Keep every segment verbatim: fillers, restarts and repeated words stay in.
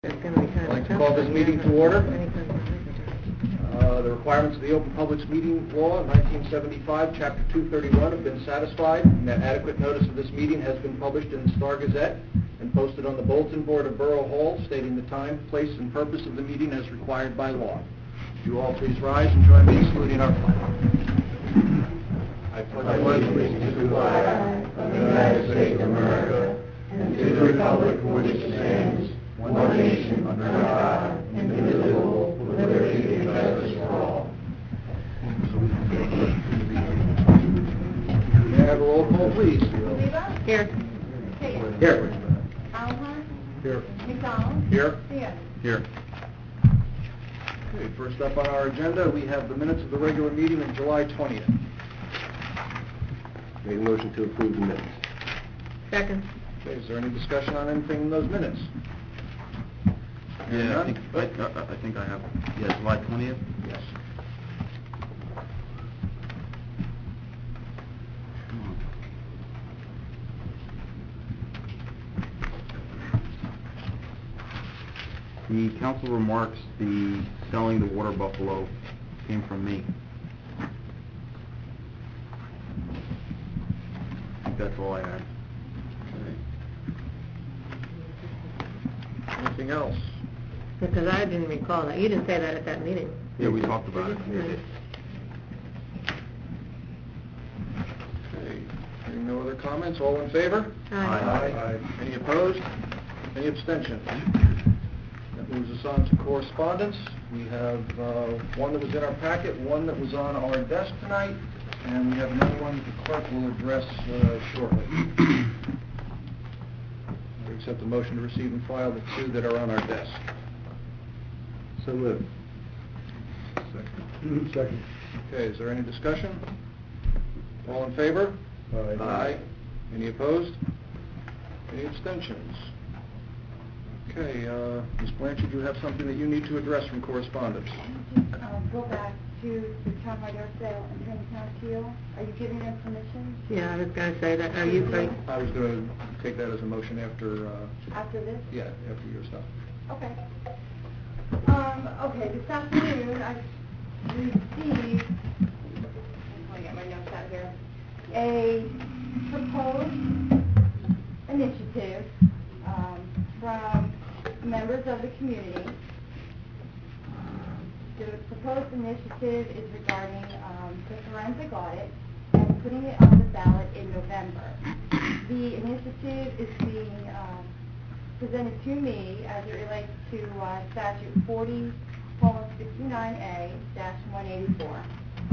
I'd like to call this meeting to order. Uh, the requirements of the Open Publics Meeting Law, nineteen seventy-five, Chapter two thirty-one, have been satisfied, and that adequate notice of this meeting has been published in the Star Gazette and posted on the bulletin board of Borough Hall, stating the time, place, and purpose of the meeting as required by law. Would you all please rise and join me in saluting our flag. I pledge allegiance to the flag of the United States of America and to the republic for which it stands, one nation, under God, indivisible, with liberty and justice for all. May I have a roll call, please? Here. Here. Here. Allen. Here. McDonald. Here. Here. Here. Okay, first up on our agenda, we have the minutes of the regular meeting of July twentieth. Make a motion to approve the minutes. Second. Okay, is there any discussion on anything in those minutes? Yeah, I None? think, I, I I think I have, yeah, July twentieth? Yes. The council remarks, the selling the water buffalo came from me. I think that's all I had. Anything else? Because I didn't recall that. You didn't say that at that meeting. Yeah, we talked about it. Right. Okay, hearing no other comments, all in favor? Aye. Aye. Any opposed? Any abstentions? That moves us on to correspondence. We have uh, one that was in our packet, one that was on our desk tonight, and we have another one that the clerk will address uh, shortly. I accept the motion to receive and file the two that are on our desk. So moved. Second. Second. Okay, is there any discussion? All in favor? Aye. Aye. Any opposed? Any abstentions? Okay, uh, Miz Blanchard, you have something that you need to address from correspondence. Just um, go back to the townwide yard sale and Trinity Appeal. Are you giving them permission? Yeah, I was going to say that. Are you... Are you I was going to take that as a motion after... Uh, After this? Yeah, after your stuff. Okay. Um, okay, this afternoon I received, let me get my notes out here, a proposed initiative um, from members of the community. The proposed initiative is regarding um, the forensic audit and putting it on the ballot in November. The initiative is being um, presented to me as it relates to uh, statute forty sixty-nine A one eighty-four.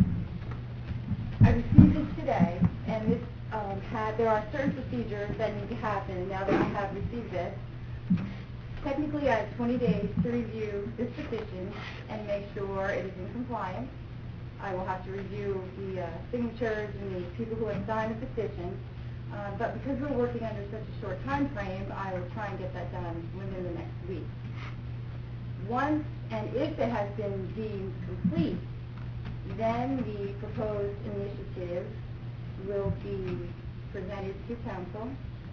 I received this today, and this um, had, there are certain procedures that need to happen, and now that I have received this, technically I have twenty days to review this petition and make sure it is in compliance. I will have to review the uh, signatures and the people who have signed the petition. Uh, but because we're working under such a short time frame, I will try and get that done within the next week. Once and if it has been deemed complete, then the proposed initiative will be presented to council,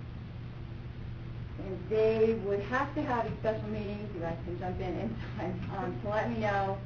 and they would have to have a special meeting. You guys can jump in anytime um, to let me know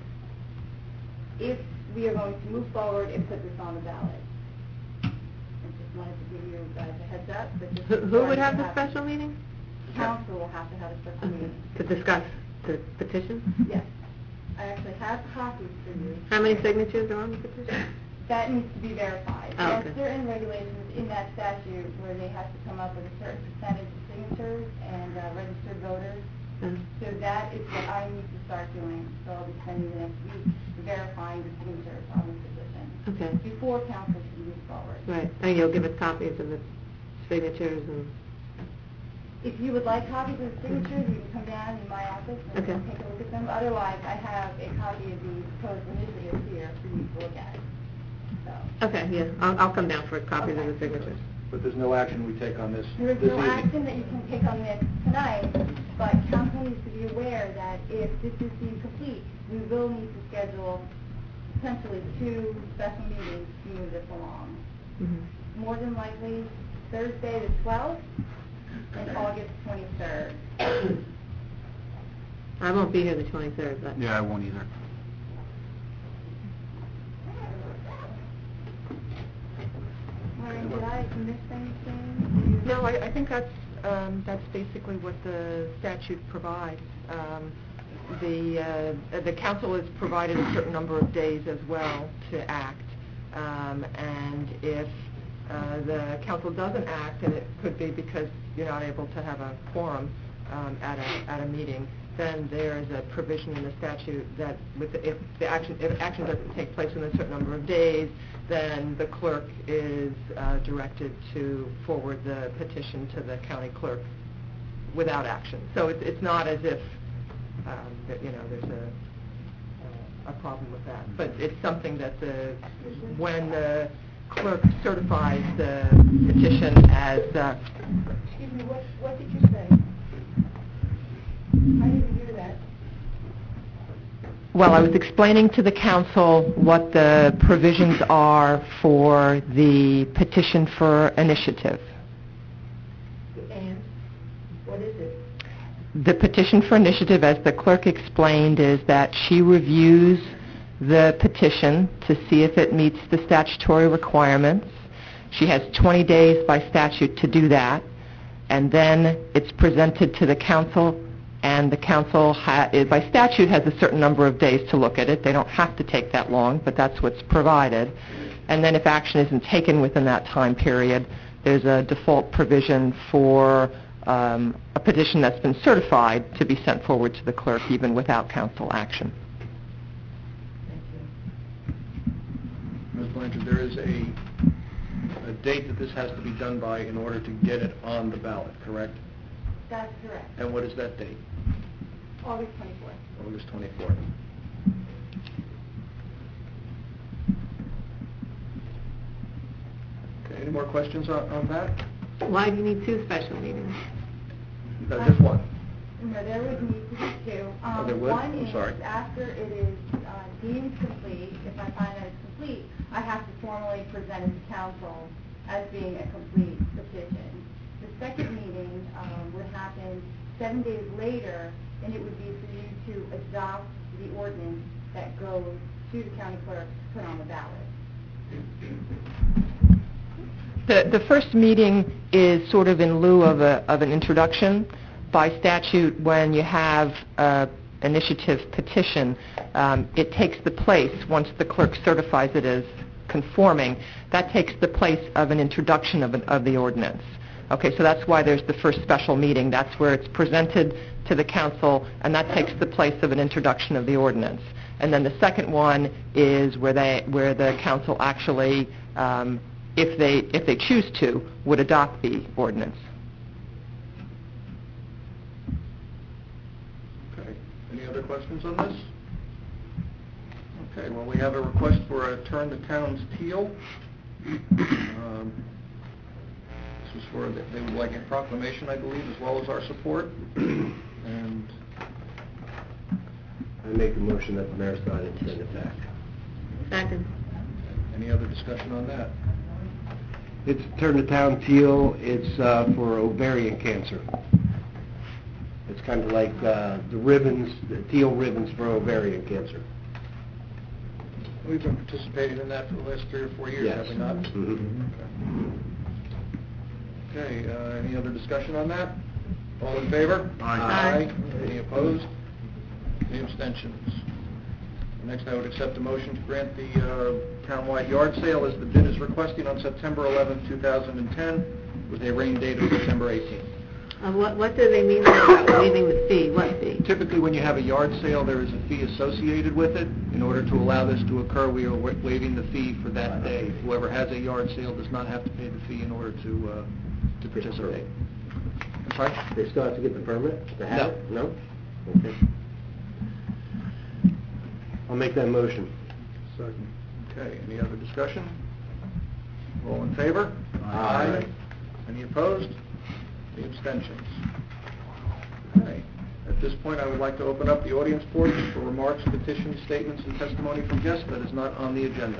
if we are going to move forward and put this on the ballot. Wanted to give you guys a heads up. But just who, who would have the happen. special meeting? Council will have to have a special meeting. To discuss the petition? Yes. I actually have copies for you. How many signatures are on the petition? That needs to be verified. Oh, There okay. are certain regulations in that statute where they have to come up with a certain percentage of signatures and uh, registered voters. Uh, So that is what I need to start doing. So I'll be spending the next week verifying the signatures on the petition. Okay. Before council can move forward. Right. And you'll give us copies of the signatures and... If you would like copies of the signatures, you can come down in my office and Okay. take a look at them. Otherwise, I have a copy of the proposed initiative here for you to look at. So. Okay, yeah. I'll, I'll come down for copies Okay. of the signatures. But there's no action we take on this There is this no evening. action that you can take on this tonight, but council needs to be aware that if this is deemed complete, we will need to schedule potentially two special meetings to move this along. Mm-hmm. More than likely Thursday the twelfth and August twenty-third. I won't be here the twenty-third, but... Yeah, I won't either. Maureen, did I miss anything? No, I, I think that's, um, that's basically what the statute provides. Um, the, uh, the council is provided a certain number of days as well to act, um, and if uh, the council doesn't act, and it could be because you're not able to have a quorum um, at a, at a meeting, then there is a provision in the statute that with the, if the action, if action doesn't take place within a certain number of days, then the clerk is uh, directed to forward the petition to the county clerk without action. So it's, it's not as if, um, that, you know, there's a, uh, a problem with that. But it's something that the, when the clerk certifies the petition as... Uh, Excuse me, what, what did you say? I didn't hear that. Well, I was explaining to the council what the provisions are for the petition for initiative. And what is it? The petition for initiative, as the clerk explained, is that she reviews the petition to see if it meets the statutory requirements. She has twenty days by statute to do that, and then it's presented to the council, and the council, ha- by statute, has a certain number of days to look at it. They don't have to take that long, but that's what's provided. And then if action isn't taken within that time period, there's a default provision for um, a petition that's been certified to be sent forward to the clerk even without council action. Miz Blanchard, there is a, a date that this has to be done by in order to get it on the ballot, correct? That's correct. And what is that date? August twenty-fourth. August twenty-fourth. Okay, any more questions on, on that? Why do you need two special meetings? No, just one. No, there would need to be two. Um, Oh, there would? One I'm is sorry. after it is uh, deemed complete, if I find that it's complete, I have to formally present it to council as being a complete petition. The second meeting um, would happen seven days later, and it would be for you to adopt the ordinance that goes to the county clerk to put on the ballot. The, the first meeting is sort of in lieu of, a, of an introduction. By statute, when you have an initiative petition, um, it takes the place, once the clerk certifies it as conforming, that takes the place of an introduction of, an, of the ordinance. Okay, so that's why there's the first special meeting. That's where it's presented to the council, and that takes the place of an introduction of the ordinance. And then the second one is where they, where the council actually, um, if they, if they choose to, would adopt the ordinance. Okay, any other questions on this? Okay, well, we have a request for a Turn the Towns Teal. Um, This is for, they would like a proclamation, I believe, as well as our support. And I make a motion that the mayor sign and send it back. Second. any other discussion on that? It's Turn the Town Teal, it's uh, for ovarian cancer. It's kind of like uh, the ribbons, the teal ribbons for ovarian cancer. We've been participating in that for the last three or four years, Yes. have we not? Mhm. Okay, uh, any other discussion on that? All in favor? Aye. Aye. Any opposed? Any abstentions? Next, I would accept a motion to grant the uh, townwide yard sale as the bid is requesting on September eleventh, two thousand ten, with a rain date of September eighteenth. Uh, what, what do they mean about waiving the fee? What fee? Typically, when you have a yard sale, there is a fee associated with it. In order to allow this to occur, we are wa- waiving the fee for that day. Whoever has a yard sale does not have to pay the fee in order to uh, to participate. I'm sorry? They still have to get the permit to have No. it? No? Okay. I'll make that motion. Second. Okay, any other discussion? All in favor? Aye. Any opposed? Any abstentions? Okay. At this point, I would like to open up the audience portion for remarks, petitions, statements, and testimony from guests that is not on the agenda.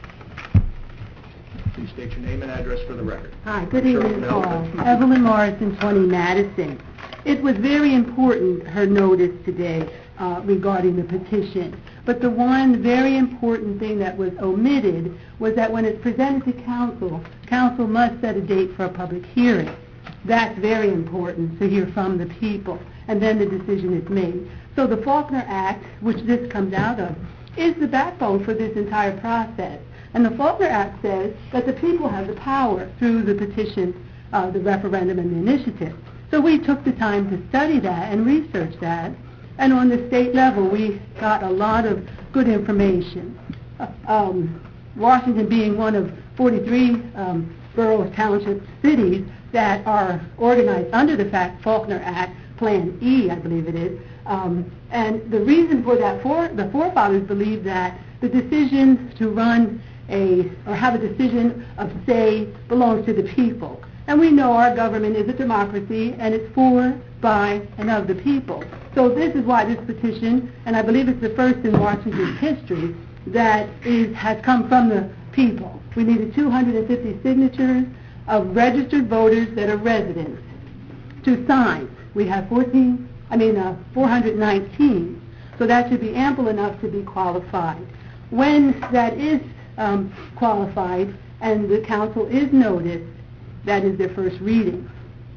Please state your name and address for the record. Hi, good I'm sure evening, you know, all. but- Evelyn Morrison, twenty Madison. It was very important, her notice today uh, regarding the petition. But the one very important thing that was omitted was that when it's presented to council, council must set a date for a public hearing. That's very important to hear from the people, and then the decision is made. So the Faulkner Act, which this comes out of, is the backbone for this entire process. And the Faulkner Act says that the people have the power through the petition, uh, the referendum, and the initiative. So we took the time to study that and research that. And on the state level, we got a lot of good information. Uh, um, Washington being one of forty-three um, borough township cities that are organized under the fact Faulkner Act, Plan E, I believe it is. Um, and the reason for that, for, the forefathers believed that the decision to run a, or have a decision of say belongs to the people. And we know our government is a democracy, and it's for, by, and of the people. So this is why this petition, and I believe it's the first in Washington's history, that is, has come from the people. We needed two hundred fifty signatures of registered voters that are residents to sign. We have fourteen, I mean, uh, four hundred nineteen, so that should be ample enough to be qualified. When that is um, qualified and the council is noticed, that is their first reading.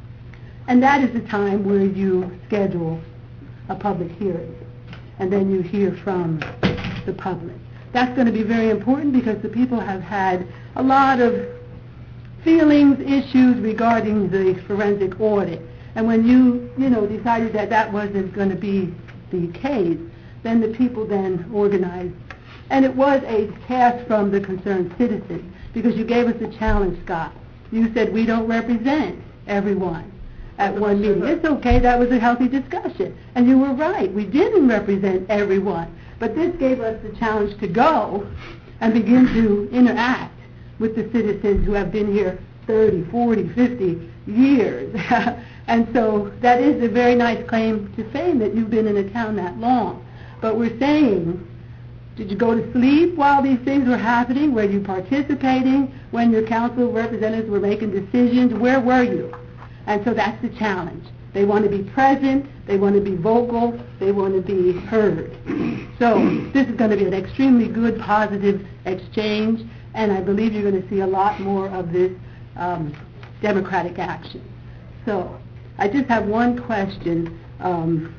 And that is the time where you schedule a public hearing, and then you hear from the public. That's going to be very important because the people have had a lot of feelings, issues regarding the forensic audit. And when you, you know, decided that that wasn't going to be the case, then the people then organized. And it was a task from the concerned citizens, because you gave us a challenge, Scott. You said we don't represent everyone at one meeting. It's okay, that was a healthy discussion. And you were right, we didn't represent everyone. But this gave us the challenge to go and begin to interact with the citizens who have been here thirty, forty, fifty years. And so that is a very nice claim to fame that you've been in a town that long. But we're saying, did you go to sleep while these things were happening? Were you participating when your council representatives were making decisions? Where were you? And so that's the challenge. They want to be present, they want to be vocal, they want to be heard. So this is going to be an extremely good, positive exchange, and I believe you're going to see a lot more of this um, democratic action. So I just have one question. Um,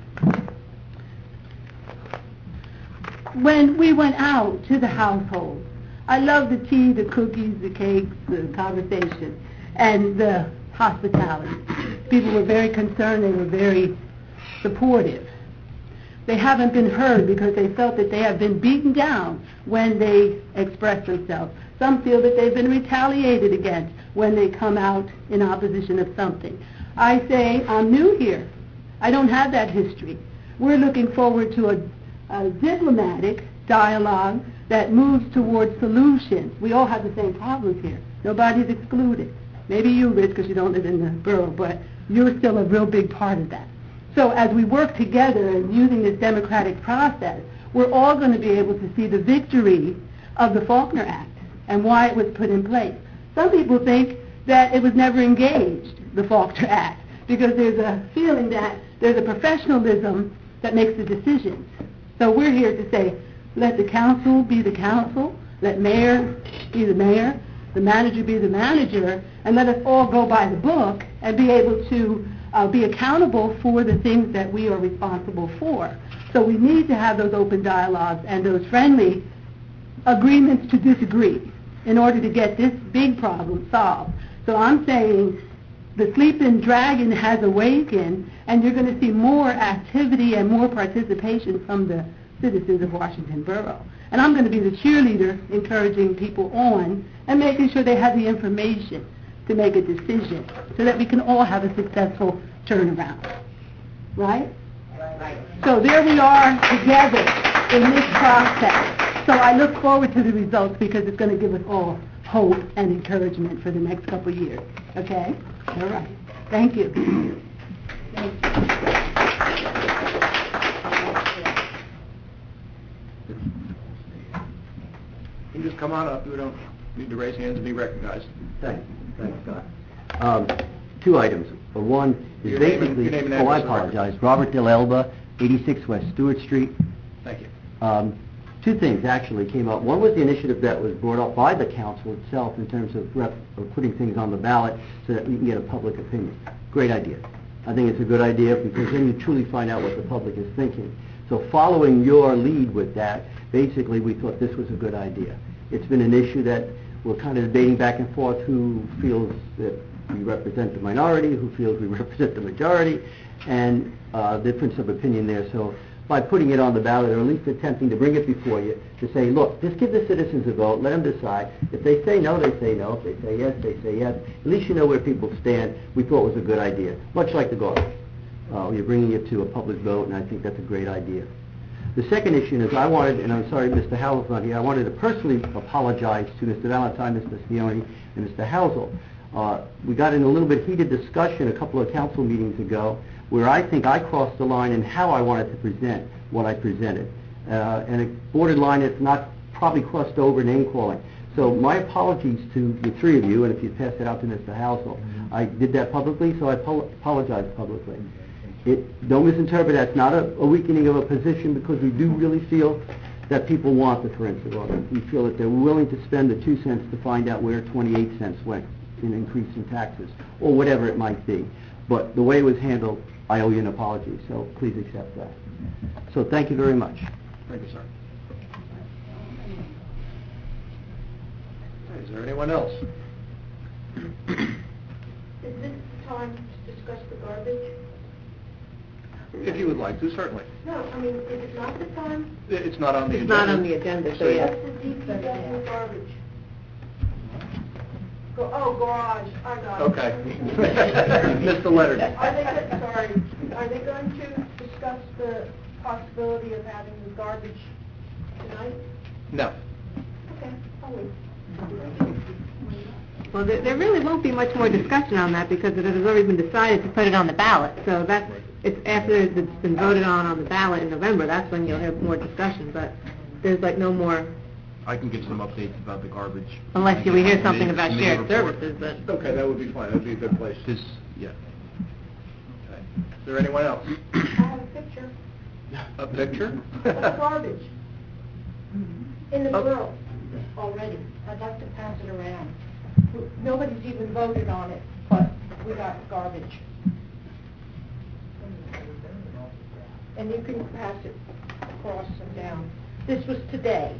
when we went out to the household, I love the tea, the cookies, the cakes, the conversation, and the hospitality. People were very concerned, they were very supportive. They haven't been heard because they felt that they have been beaten down when they express themselves. Some feel that they've been retaliated against when they come out in opposition of something. I say, I'm new here. I don't have that history. We're looking forward to a, a diplomatic dialogue that moves towards solutions. We all have the same problems here. Nobody's excluded. Maybe you, Rich, because you don't live in the borough, but you're still a real big part of that. So as we work together and using this democratic process, we're all going to be able to see the victory of the Faulkner Act and why it was put in place. Some people think that it was never engaged, the Faulkner Act, because there's a feeling that there's a professionalism that makes the decisions. So we're here to say, let the council be the council, let mayor be the mayor, the manager be the manager, and let us all go by the book and be able to uh, be accountable for the things that we are responsible for. So we need to have those open dialogues and those friendly agreements to disagree in order to get this big problem solved. So I'm saying the sleeping dragon has awakened, and you're going to see more activity and more participation from the citizens of Washington Borough. And I'm going to be the cheerleader encouraging people on and making sure they have the information to make a decision so that we can all have a successful turnaround. Right? Right. So there we are together in this process. So I look forward to the results because it's going to give us all hope and encouragement for the next couple of years. Okay? All right. Thank you. Thank you. You just come on up. You don't need to raise hands and be recognized. Thanks. Thanks, Scott. Um, two items. One, Your It's name and- basically, your name and oh, I address for the record. apologize, Robert Del Elba, eighty-six West Stewart Street. Thank you. Um, Two things actually came up. One was the initiative that was brought up by the council itself in terms of rep, of putting things on the ballot so that we can get a public opinion. Great idea. I think it's a good idea because then you truly find out what the public is thinking. So following your lead with that, basically we thought this was a good idea. It's been an issue that we're kind of debating back and forth who feels that we represent the minority, who feels we represent the majority, and uh, difference of opinion there. So by putting it on the ballot, or at least attempting to bring it before you, to say, look, just give the citizens a vote, let them decide. If they say no, they say no. If they say yes, they say yes. At least you know where people stand. We thought it was a good idea, much like the garbage. Uh, you're bringing it to a public vote, and I think that's a great idea. The second issue is I wanted, and I'm sorry Mister Howell's not here, I wanted to personally apologize to Mister Valentine, Mister Sioni, and Mister Housel. Uh, we got in a little bit heated discussion a couple of council meetings ago where I think I crossed the line in how I wanted to present what I presented. Uh, and it bordered line it's not probably crossed over name calling. So my apologies to the three of you, and if you pass it out to Mister Housel. I did that publicly, so I apo- apologize publicly. It, don't misinterpret, that's not a, a weakening of a position because we do really feel that people want the forensic audit. We feel that they're willing to spend the two cents to find out where twenty-eight cents went in increase in taxes, or whatever it might be. But the way it was handled, I owe you an apology, so please accept that. So thank you very much. Thank you, sir. Okay, is there anyone else? Is this the time to discuss the garbage? If you would like to, certainly. No, I mean, is it not the time? It's not on the It's agenda. not on the agenda, so So- yes. What's the D P W garbage? Go, oh, garage, I got it. Okay. Mister Leonard. Are they, go- sorry, are they going to discuss the possibility of having the garbage tonight? No. Okay, I'll wait. Well, there, there really won't be much more discussion on that because it has already been decided to put it on the ballot. So that's, it's after it's been voted on on the ballot in November, that's when you'll have more discussion, but there's like no more, I can give some updates about the garbage. unless you we hear Committee- something about committee shared report. services, but... Okay, that would be fine. That would be a good place. This, yeah. Okay. Is there anyone else? I have a picture A picture? of garbage in the Oh. borough already. I'd like to pass it around. Nobody's even voted on it, but we got garbage. And you can pass it across and down. This was today.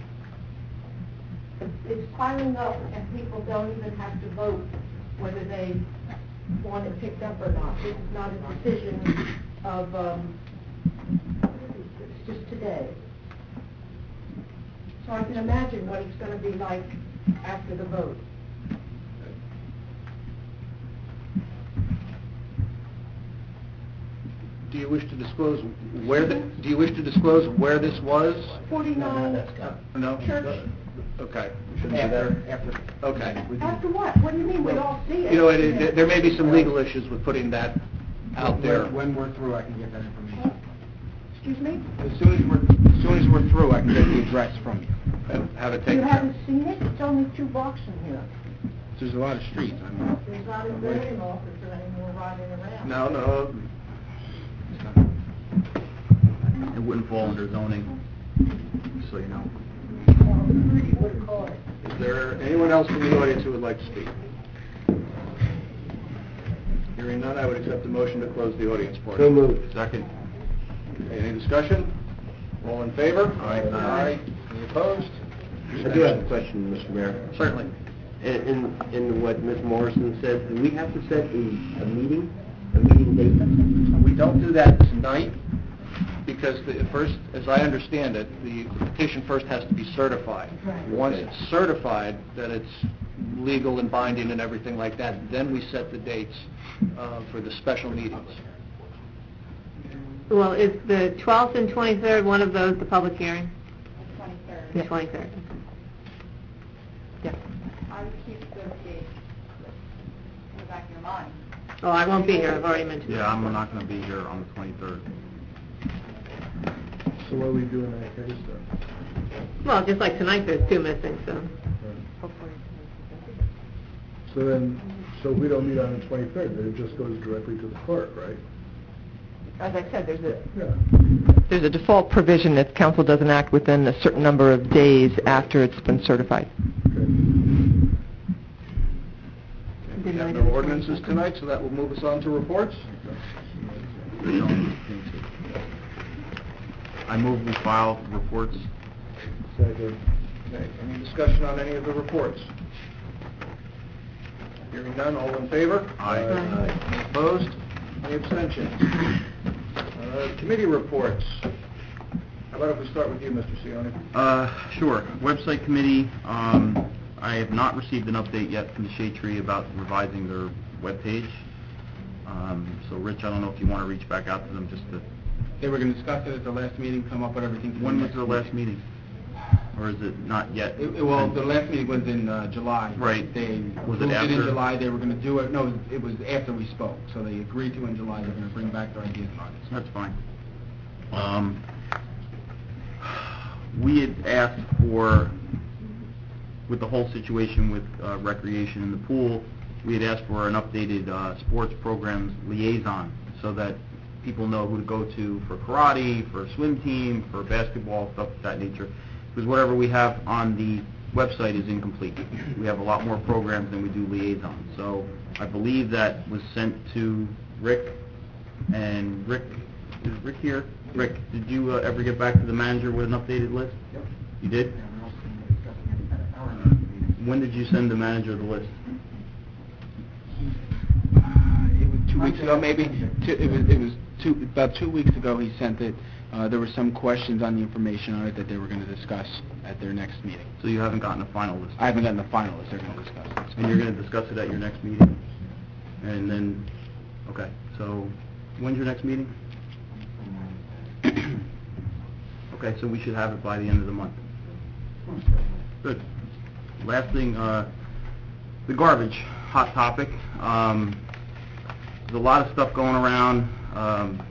It's piling up and people don't even have to vote whether they want it picked up or not. This is not a decision of, um, it's just today. So I can imagine what it's going to be like after the vote. Do you wish to disclose where the, do you wish to disclose where this was? forty-nine No? Church. Okay. After, after. Okay. After what? What do you mean, we all see it? You know, it- it- there may be some legal issues with putting that out there. When we're through, I can get that information. Excuse me? As soon as we're, as soon as we're through, I can get the address from you. And have it You taken. haven't seen it? It's only two blocks from here. There's a lot of streets, I mean. There's not a zoning officer anymore riding around. No, no. It wouldn't fall under zoning, so you know. What do you call it? Is there anyone else from the audience who would like to speak? Hearing none, I would accept the motion to close the audience portion. So moved. Second. Okay, any discussion? All in favor? Aye. Aye. Any opposed? I do have a question, Mister Mayor. Certainly. In, in, in what Miz Morrison said, do we have to set a, a meeting, a meeting date? We don't do that tonight because the first, as I understand it, the petition first has to be certified. Right. Once Okay. it's certified that it's legal and binding and everything like that, then we set the dates uh, for the special meetings. Well, is the twelfth and twenty-third one of those the public hearing? Twenty-third. The twenty-third. Yeah. I would keep those dates in the back of your mind. Oh, I won't be here, I've already mentioned Yeah, that. I'm not gonna be here on the twenty-third. So what are we doing that Thursday? Well, just like tonight, there's two missing, so... Hopefully. So then, So we don't meet on the twenty-third, then it just goes directly to the clerk, right? As I said, there's a, Yeah. there's a default provision that council doesn't act within a certain number of days after it's been certified. We have no ordinances tonight, so that will move us on to reports. I move we file reports. Second. Okay, any discussion on any of the reports? Hearing none, all in favor? Aye. Aye. Any opposed? Any abstentions? Uh, Committee reports. How about if we start with you, Mister Sione? Uh, sure. Website committee, um, I have not received an update yet from the Shade Tree about revising their webpage. Um, so Rich, I don't know if you want to reach back out to them just to... They were going to discuss it at the last meeting, come up with everything. for When was next the last meeting? Or is it not yet? It- it- Well, the last meeting was in uh, July. Right. They Was it approved it in after? July, they were going to do it, no, it was after we spoke. So they agreed to in July, they're going to bring back their ideas in August. That's fine. Um, we had asked for, with the whole situation with uh, recreation in the pool, we had asked for an updated uh, sports programs liaison so that people know who to go to for karate, for a swim team, for basketball, stuff of that nature. Because whatever we have on the website is incomplete. We have a lot more programs than we do liaisons. So I believe that was sent to Rick, and Rick, is Rick here? Rick, did you uh, ever get back to the manager with an updated list? Yep. You did? When did you send the manager the list? It was two weeks ago, maybe. Two- It was, it was two, about two weeks ago he sent it. Uh, There were some questions on the information on it that they were going to discuss at their next meeting. So you haven't gotten a final list? I haven't gotten the final list, they're going to discuss it. And you're going to discuss it at your next meeting? And then, okay, so when's your next meeting? Okay, so we should have it by the end of the month. Good. Last thing, uh, the garbage, hot topic. Um, there's a lot of stuff going around, um,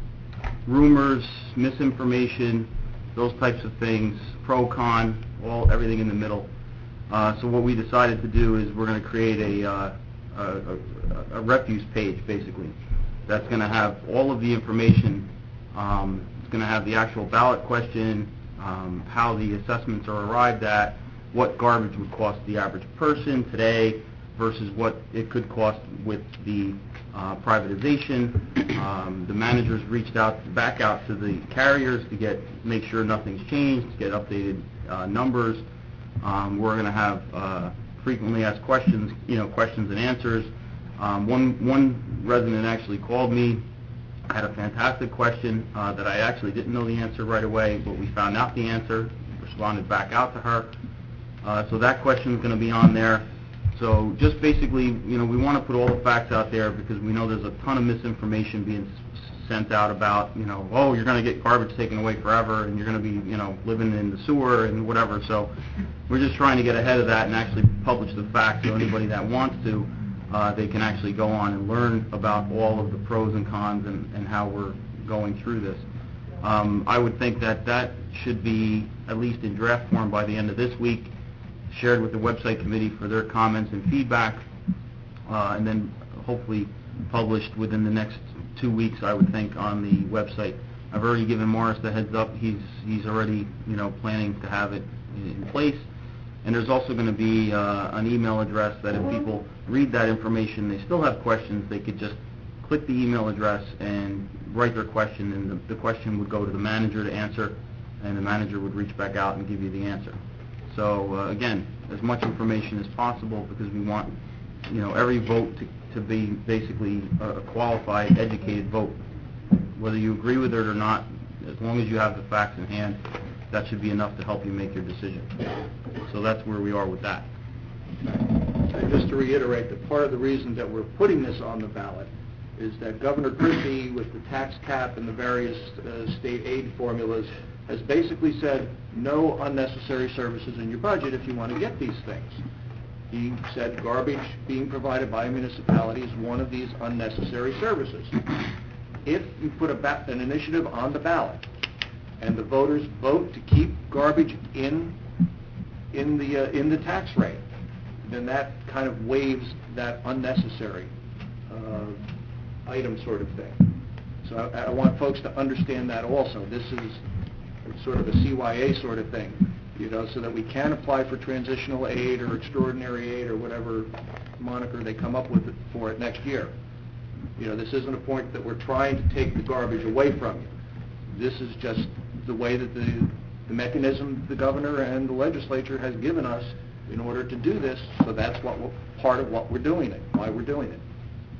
rumors, misinformation, those types of things, pro, con, all, everything in the middle. Uh, so what we decided to do is we're going to create a, uh, a, a, a refuse page, basically, that's going to have all of the information. Um, it's going to have the actual ballot question, um, how the assessments are arrived at, what garbage would cost the average person today versus what it could cost with the uh, privatization. Um, the managers reached out, back out to the carriers to get, make sure nothing's changed, to get updated uh, numbers. Um, we're going to have uh, frequently asked questions, you know, questions and answers. Um, one one resident actually called me, had a fantastic question uh, that I actually didn't know the answer right away, but we found out the answer, responded back out to her. Uh, so that question is going to be on there. So just basically, you know, we want to put all the facts out there because we know there's a ton of misinformation being s- sent out about, you know, oh, you're going to get garbage taken away forever and you're going to be, you know, living in the sewer and whatever. So we're just trying to get ahead of that and actually publish the facts so anybody that wants to, uh, they can actually go on and learn about all of the pros and cons and, and how we're going through this. Um, I would think that that should be at least in draft form by the end of this week, shared with the website committee for their comments and feedback, uh, and then hopefully published within the next two weeks, I would think, on the website. I've already given Morris the heads up. He's he's already, you know, planning to have it in place. And there's also going to be uh, an email address that if people read that information, they still have questions, they could just click the email address and write their question, and the, the question would go to the manager to answer, and the manager would reach back out and give you the answer. So uh, again, as much information as possible because we want, you know, every vote to, to be basically a, a qualified, educated vote. Whether you agree with it or not, as long as you have the facts in hand, that should be enough to help you make your decision. So that's where we are with that. And just to reiterate, that part of the reason that we're putting this on the ballot is that Governor Christie, with the tax cap and the various uh, state aid formulas, has basically said no unnecessary services in your budget if you want to get these things. He said garbage being provided by a municipality is one of these unnecessary services. If you put a ba- an initiative on the ballot and the voters vote to keep garbage in in the uh, in the tax rate, then that kind of waives that unnecessary uh, item sort of thing. So I, I want folks to understand that also. This is sort of a C Y A sort of thing, you know, so that we can apply for transitional aid or extraordinary aid or whatever moniker they come up with it for it next year. You know, this isn't a point that we're trying to take the garbage away from you. This is just the way that the, the mechanism the governor and the legislature has given us in order to do this, so that's what we're, part of what we're doing it, why we're doing it.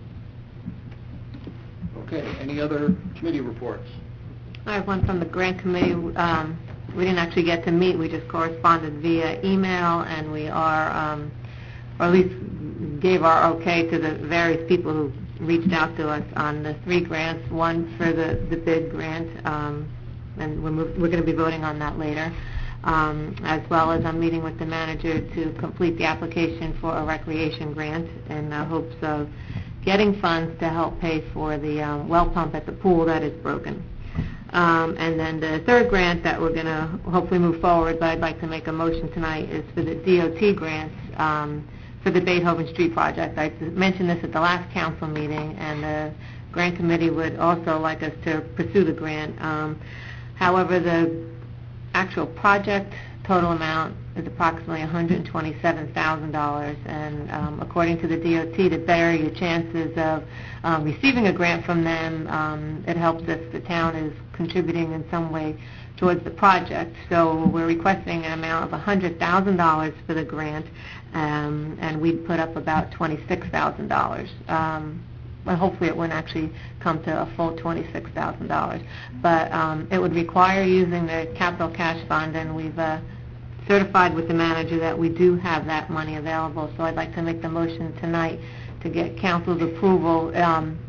Okay, any other committee reports? I have one from the grant committee. Um, we didn't actually get to meet. We just corresponded via email, and we are, um, or at least gave our okay to the various people who reached out to us on the three grants, one for the, the bid grant, um, and we're, move, we're going to be voting on that later, um, as well as I'm meeting with the manager to complete the application for a recreation grant in the hopes of getting funds to help pay for the um, well pump at the pool that is broken. Um, and then the third grant that we're going to hopefully move forward, but I'd like to make a motion tonight, is for the D O T grants um, for the Beethoven Street project. I mentioned this at the last council meeting, and the grant committee would also like us to pursue the grant. Um, however, the actual project total amount is approximately one hundred twenty-seven thousand dollars, and um, according to the D O T, to better your chances of um, receiving a grant from them, um, it helps if the town is contributing in some way towards the project. So we're requesting an amount of one hundred thousand dollars for the grant, um, and we'd put up about twenty-six thousand dollars. Um, well, hopefully it wouldn't actually come to a full twenty-six thousand dollars, but um, it would require using the capital cash fund, and we've uh, certified with the manager that we do have that money available. So I'd like to make the motion tonight to get council's approval um,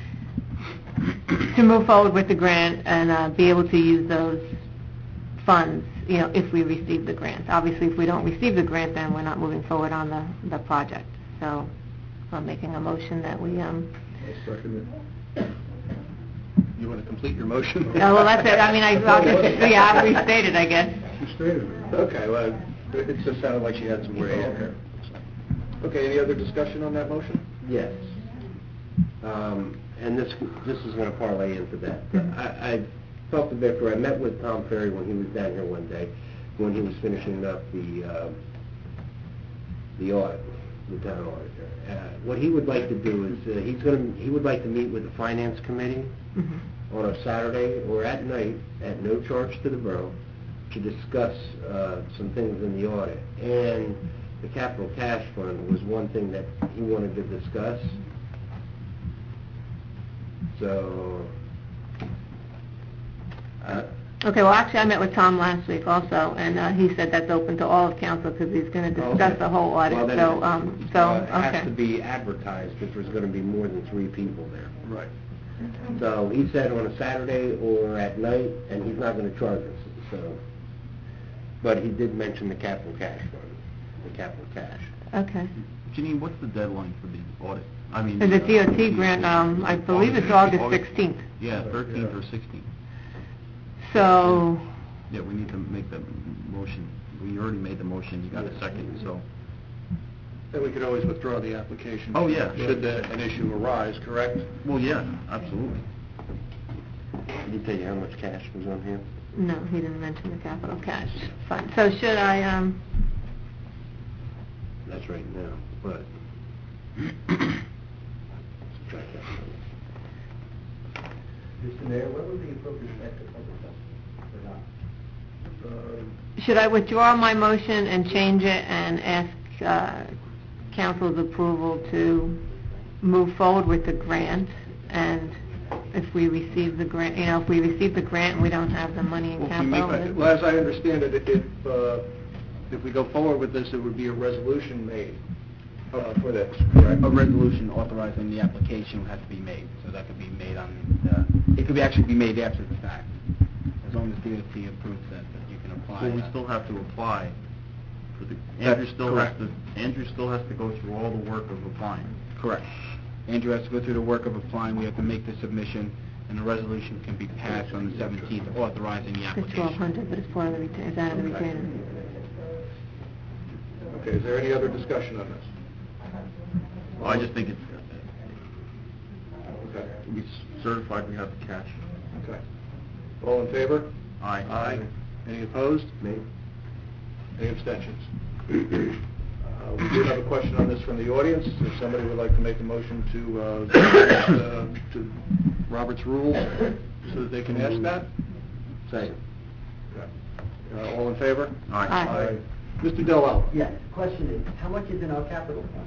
to move forward with the grant and uh, be able to use those funds, you know, if we receive the grant. Obviously, if we don't receive the grant, then we're not moving forward on the, the project. So I'm making a motion that we... Um, I second it. You want to complete your motion? Oh, well, that's it. I mean, I, I'll just, yeah, I'll restate it, I guess. She stated it. Okay, well, it just sounded like she had some more to add there. Okay, any other discussion on that motion? Yes. Um, and this, this is going to parlay into that. I, I talked to Victor. I met with Tom Ferry when he was down here one day, when he was finishing up the, uh, the audit, the town auditor. Uh, what he would like to do is, uh, he's going to, he would like to meet with the finance committee mm-hmm. on a Saturday or at night, at no charge to the borough, to discuss uh, some things in the audit. And the capital cash fund was one thing that he wanted to discuss. So, uh, okay, well, actually, I met with Tom last week also, and uh, he said that's open to all of council because he's going to discuss okay. the whole audit. Well, then so, it, um, so uh, it okay. has to be advertised if there's going to be more than three people there. Right. So he said on a Saturday or at night, and he's not going to charge us. So, but he did mention the capital cash fund, the capital cash. Okay. Janine, what's the deadline for the audit? I mean, For the uh, D O T grant, um, I believe it's August sixteenth. Yeah, thirteenth or sixteenth. So... Yeah, we need to make the motion. We already made the motion, you got a second, so... Then we could always withdraw the application. Oh, yeah. Should the, an issue arise, correct? Well, yeah, absolutely. Did he tell you how much cash was on here? No, he didn't mention the capital cash fund. So should I, um... That's right now, but... Subtract that from it. Mister Mayor, what would be appropriate next to public health or not? Um, should I withdraw my motion and change it and ask uh, council's approval to move forward with the grant? And if we receive the grant, you know, if we receive the grant and we don't have the money in Well, if you make- capital... then- well, as I understand it, if, uh, if we go forward with this, it would be a resolution made uh, for this, correct? A resolution authorizing the application has to be made, so that could be made on, uh, it could be actually be made after the fact, as long as D O T approves that, that you can apply. Well, we uh, still have to apply for the, That's Andrew still has correct. to, Andrew still has to go through all the work of applying. Correct. Andrew has to go through the work of applying, we have to make the submission, and the resolution can be passed on the seventeenth authorizing the It's application. twelve hundred, but it's part of the retainer, it's out of the Okay. retainer. Okay, is there any other discussion on this? Well, I just think it's, Okay. we certified we have the cash. Okay. All in favor? Aye. Aye. Any opposed? Me? Any abstentions? Uh, We do have a question on this from the audience. If somebody would like to make a motion to, uh, uh, to Robert's rules so that they can ask that? Second. Uh, All in favor? Aye. Aye. Mister Del Alva? Yes, question is, how much is in our capital fund?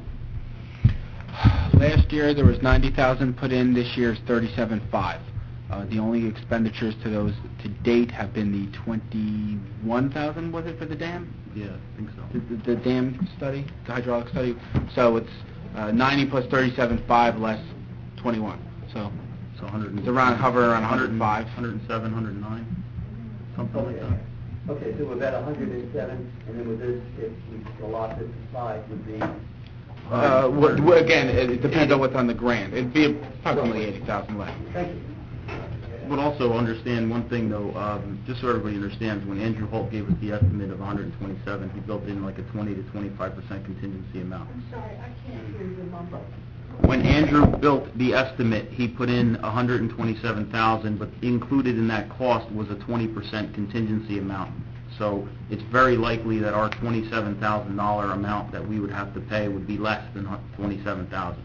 Last year, there was ninety thousand put in, this year's thirty-seven five. Uh, the only expenditures to those to date have been the twenty-one thousand, was it, for the dam? Yeah, I think so. The, the, the dam study, the hydraulic study. So it's uh, ninety plus thirty-seven five less twenty-one. So So one hundred. it's around, hovering around one hundred five. one hundred seven, one hundred nine, something like that. Okay, so we're about a hundred and seven, and then with this, if we allot this aside, would be... Uh, what, what- again, it, it depends on what's on the grant. It'd be approximately eighty thousand less. Thank you. But also understand one thing though, um, just so everybody understands, when Andrew Holt gave us the estimate of one hundred twenty-seven, he built in like a twenty to twenty-five percent contingency amount. I'm sorry, I can't hear your mumble. When Andrew built the estimate, he put in one hundred twenty-seven thousand, but included in that cost was a twenty percent contingency amount. So it's very likely that our twenty-seven thousand dollar amount that we would have to pay would be less than twenty-seven thousand.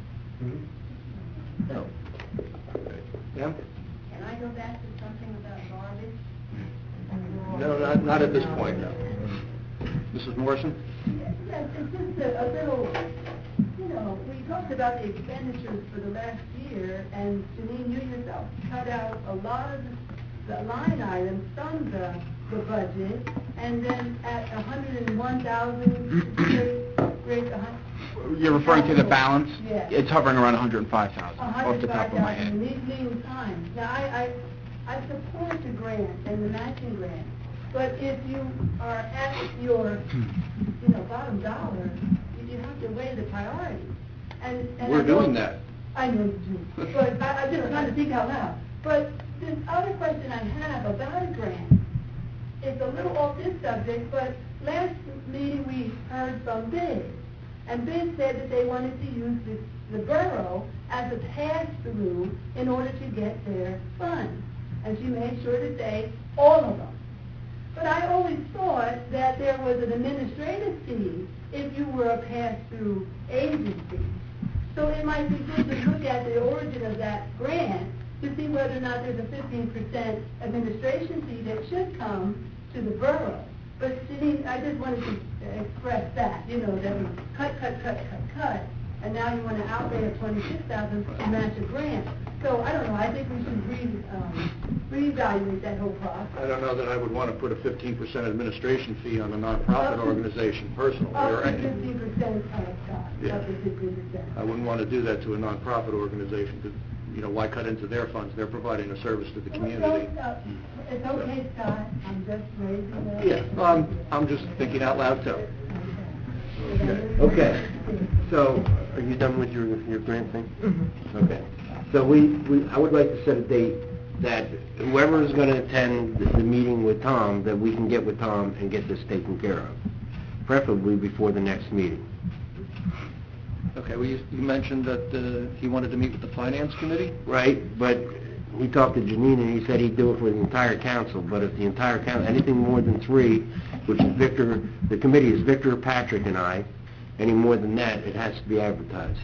So, Yeah? Can I go back to something about garbage? No, not, not at this point, no. Missus Morrison? Yes, it's just a, a little, you know, we talked about the expenditures for the last year, and Janine, you yourself cut out a lot of the, the line items from the, the budget, and then at a hundred and one thousand, great, a hun- You're referring to the balance? Yeah. It's hovering around one hundred five thousand, A off hundred the and top five of my thousand in head. these lean times. Now, I, I, I support the grant and the matching grant, but if you are at your, you know, bottom dollar, you you have to weigh the priorities. And, and We're I know- doing that. I know you do, but I, I'm just trying to think out loud. But this other question I have about a grant, it's a little off this subject, but last meeting we heard from Biz, and Biz said that they wanted to use the, the borough as a pass-through in order to get their funds. And she made sure to say all of them. But I always thought that there was an administrative fee if you were a pass-through agency. So it might be good to look at the origin of that grant to see whether or not there's a fifteen percent administration fee that should come to the borough. But Janine, I just wanted to express that, you know, that we cut, cut, cut, cut, cut, and now you want to outlay of twenty-six thousand to match a grant. So I don't know, I think we should re, um, reevaluate that whole process. I don't know that I would want to put a fifteen percent administration fee on a nonprofit Up to- organization personally. Up or to any- fifteen percent, uh, Scott, Yeah. up to fifteen percent. I wouldn't want to do that to a nonprofit organization, because, you know, why cut into their funds? They're providing a service to the community. It's okay, Scott, I'm just raising the... Yeah, well, I'm, I'm just thinking out loud, too. Okay. Okay, so, are you done with your, your grant thing? Mm-hmm. Okay, so we, we, I would like to set a date that whoever is gonna attend the, the meeting with Tom, that we can get with Tom and get this taken care of, preferably before the next meeting. Okay, well, you you mentioned that uh, he wanted to meet with the Finance Committee? Right, but we talked to Janine, and he said he'd do it for the entire council, but if the entire council, anything more than three, which is Victor, the committee is Victor, Patrick, and I, any more than that, it has to be advertised.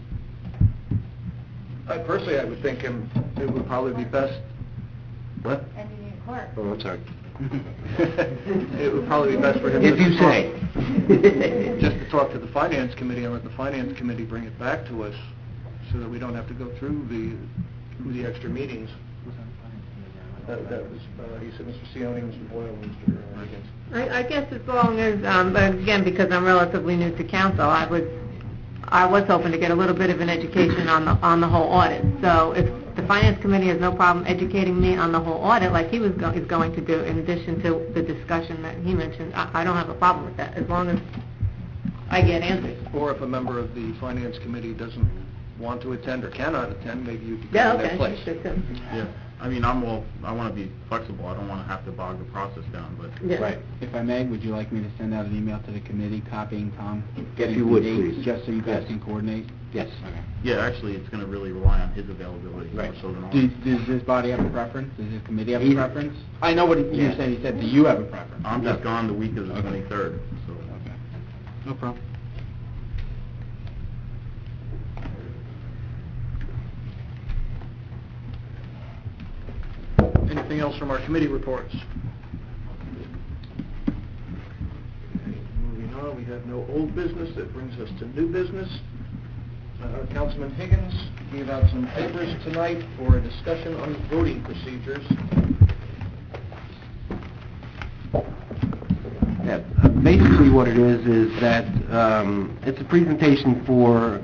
I Personally, I would think him, it would probably be best, What? And you need a clerk. Oh, I'm sorry. it would probably be best for him... If just you to talk- say. Just to talk to the Finance Committee and let the Finance Committee bring it back to us, so that we don't have to go through the, through the extra meetings. That that was, uh, he said Mister Sione, Mister Boyle, and Mister Higgins. I, I guess as long as, um, but again, because I'm relatively new to council, I was, I was hoping to get a little bit of an education on the, on the whole audit. So if the Finance Committee has no problem educating me on the whole audit, like he was, go- is going to do, in addition to the discussion that he mentioned, I, I don't have a problem with that, as long as I get answers. Or if a member of the Finance Committee doesn't want to attend or cannot attend, maybe you could Yeah, go in okay. their place. Good, too. Yeah. I mean, I'm all, I want to be flexible, I don't want to have to bog the process down, but... Yeah. Right. If I may, would you like me to send out an email to the committee copying Tom? If you the would, dates, please. Just so you guys Yes. can coordinate? Yes. Okay. Yeah, actually, it's going to really rely on his availability more Right. so than ours. Does, does this body have a preference? Does this committee have a He's- preference? I know what he- you're Yeah. saying, he said, do you have a preference? I'm just gone the week of the Okay. twenty-third, so... Okay. No problem. Anything else from our committee reports? Okay, moving on, we have no old business. That brings us to new business. Uh, Councilman Higgins gave out some papers tonight for a discussion on voting procedures. Yeah, uh, basically what it is, is that um, it's a presentation for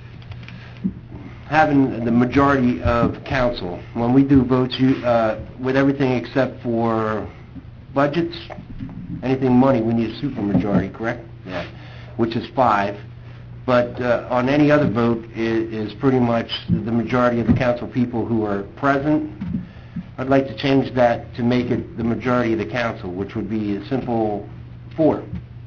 having the majority of council. When we do votes, you, uh, with everything except for budgets, anything money, we need a supermajority, correct? Yeah. Which is five. But uh, on any other vote, is, is pretty much the majority of the council people who are present. I'd like to change that to make it the majority of the council, which would be a simple four.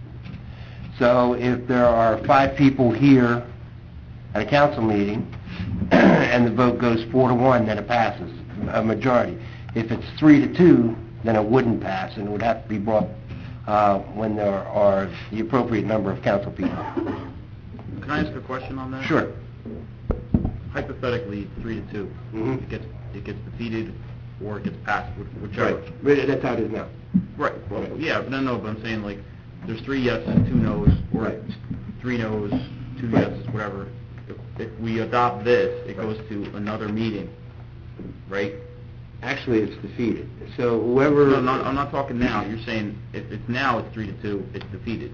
So if there are five people here at a council meeting, and the vote goes four to one, then it passes, a majority. If it's three to two, then it wouldn't pass, and it would have to be brought uh, when there are the appropriate number of council people. Can I ask a question on that? Sure. Hypothetically, three to two, Mhm. it gets, it gets defeated or it gets passed, which- whichever. Right, But that's how it is now. Right, well, yeah, no, no, but I'm saying, like, there's three yeses, two nos, or Right. three nos, two Right. yeses, whatever. If- If we adopt this, it goes to another meeting, right? Actually, it's defeated. So whoever... No, no, I'm not talking now, you're saying, if it's now, it's three to two, it's defeated.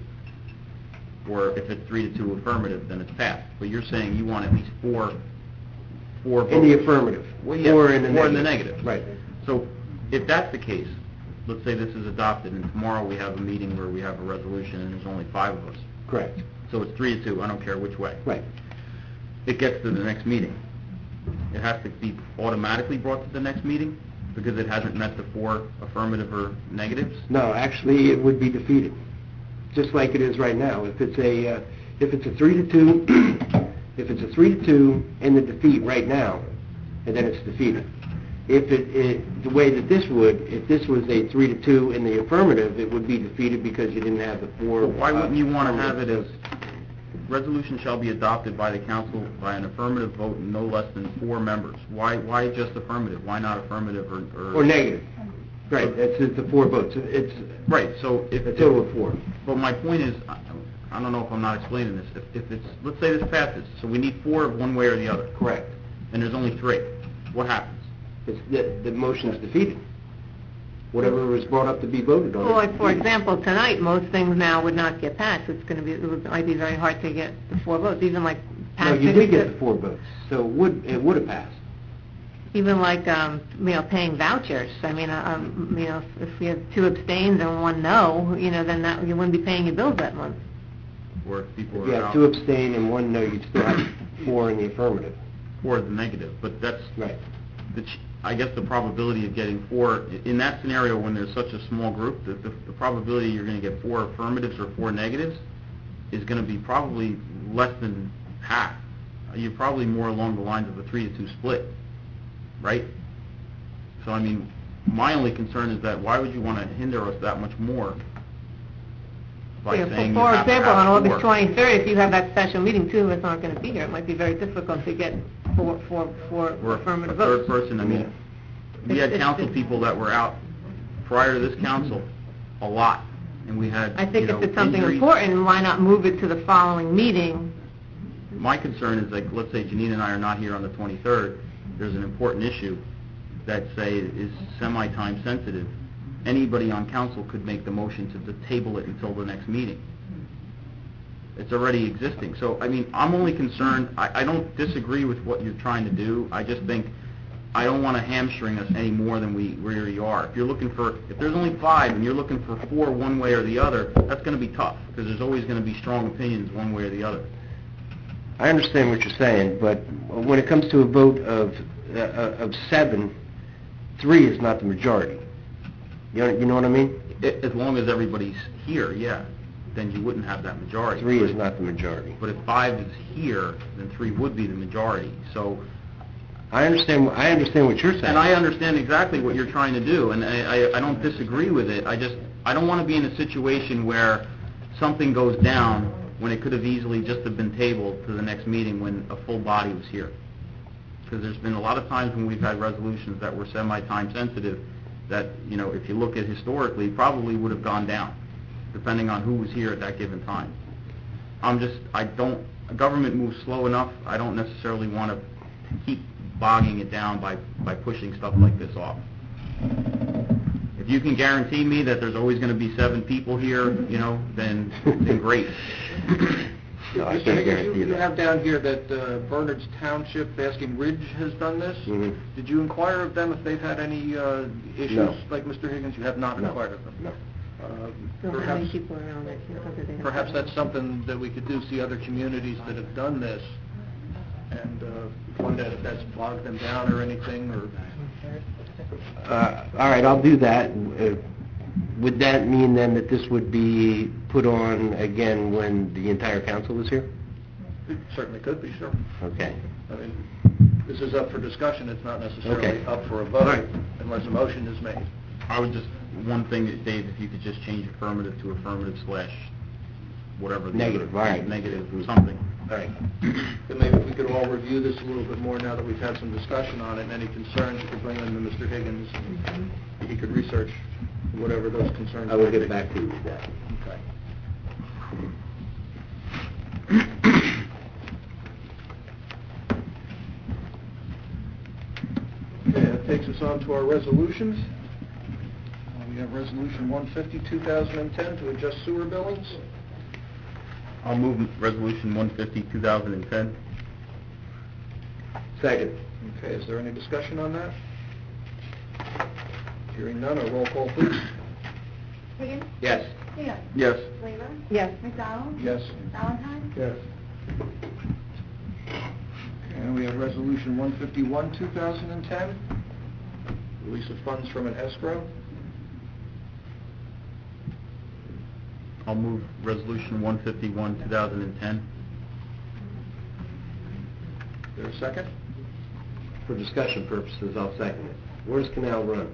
Or if it's three to two affirmative, then it's passed. But you're saying you want at least four, four votes. In the affirmative. Well, yeah, Or in the or in the negative. negative. Right. So, if that's the case, let's say this is adopted, and tomorrow we have a meeting where we have a resolution, and there's only five of us. Correct. So it's three to two, I don't care which way. Right. It gets to the next meeting. It has to be automatically brought to the next meeting, because it hasn't met the four affirmative or negatives? No, actually, it would be defeated, just like it is right now. If it's a, uh, if it's a three to two, if it's a three to two in the defeat right now, and then it's defeated. If it, it, the way that this would, if this was a three to two in the affirmative, it would be defeated because you didn't have the four... Well, why wouldn't you want to uh, have it as, resolution shall be adopted by the council by an affirmative vote and no less than four members? Why, why just affirmative? Why not affirmative or... Or negative. Right, it's, it's the four votes. It's Right, so if... a total of four. But my point is, I I don't know if I'm not explaining this, if, if it's, let's say this passes, so we need four of one way or the other, Correct. and there's only three, what happens? It's, the, the motion is defeated. Whatever was brought up to be voted on. Well, like, for example, tonight, most things now would not get passed. It's going to be, it would- might be very hard to get the four votes, even like No, passing... you did get the four votes, so it would, it would have passed. Even like, um, you know, paying vouchers. I mean, uh, um, you know, if we have two abstains and one no, you know, then that, you wouldn't be paying your bills that month. Or if people If you are have out two abstain and one no, you'd still have four in the affirmative. or the negative, but that's... Right. the ch- I guess the probability of getting four, i- in that scenario, when there's such a small group, the, the the probability you're going to get four affirmatives or four negatives is going to be probably less than half. You're probably more along the lines of a three to two split, right? So, I mean, my only concern is that why would you want to hinder us that much more by Yeah, saying for you for have to example, on have August four? twenty-third, if you have that special meeting, two of us aren't going to be here. It might be very difficult to get four, four, four Or a affirmative third votes. person, I mean, we had It's- council it's- people that were out prior to this council a lot, and we had, I think you know, if it's something injuries. important, why not move it to the following meeting? My concern is, like, let's say Janine and I are not here on the twenty-third, there's an important issue that, say, is semi-time sensitive. Anybody on council could make the motion to to table it until the next meeting. It's already existing. So, I mean, I'm only concerned, I, I don't disagree with what you're trying to do, I just think, I don't want to hamstring us any more than we we already are. If you're looking for, if there's only five and you're looking for four one way or the other, that's going to be tough, because there's always going to be strong opinions one way or the other. I understand what you're saying, but when it comes to a vote of, uh, of seven, three is not the majority. You know, you know what I mean? I- As long as everybody's here, yeah, then you wouldn't have that majority. Three But is not the majority. But if five is here, then three would be the majority. So, I understand, I understand what you're saying. and I understand exactly what you're trying to do, and I, I, I don't disagree with it. I just, I don't want to be in a situation where something goes down when it could have easily just have been tabled to the next meeting when a full body was here. Because there's been a lot of times when we've had resolutions that were semi-time sensitive that, you know, if you look at historically, probably would have gone down, depending on who was here at that given time. I'm just, I don't, government moves slow enough, I don't necessarily want to keep bogging it down by, by pushing stuff like this off. If you can guarantee me that there's always going to be seven people here, you know, then, then great. No, I Mister can't Higgins, guarantee you- You that. have down here that uh, Bernard's Township, Basking Ridge has done this. Mhm. Did you inquire of them if they've had any uh, issues? No. Like Mister Higgins, you have not No. inquired of them? No. Uh, So how many Perhaps, people are on that? Because they have- perhaps that's something that we could do, see other communities that have done this, and uh, find out if that's bogged them down or anything, or... Uh, all right, I'll do that. Uh, Would that mean then that this would be put on again when the entire council is here? It certainly could be, sure. Okay. I mean, this is up for discussion, it's not necessarily Okay. up for a All vote, right. unless a motion is made. I would just, one thing, Dave, if you could just change affirmative to affirmative slash whatever. the Negative, other- all right. Negative, something. All right. Then maybe if we could all review this a little bit more now that we've had some discussion on it, and any concerns, you could bring them to Mister Higgins, and he could research whatever those concerns I will might be. get back to you with that. Okay. Okay, that takes us on to our resolutions. Uh, We have Resolution one fifty, two thousand ten, to adjust sewer billings. I'll move Resolution one fifty, two thousand ten. Second. Okay, is there any discussion on that? Hearing none, a roll call, please. Higgins? Yes. Hill? Yes. Lever? Yes. McDonald? Yes. Valentine? Yes. And we have Resolution one fifty-one, two thousand ten, release of funds from an escrow. I'll move Resolution one fifty-one, two thousand ten. Is there a second? For discussion purposes, I'll second it. Where's Canal Run?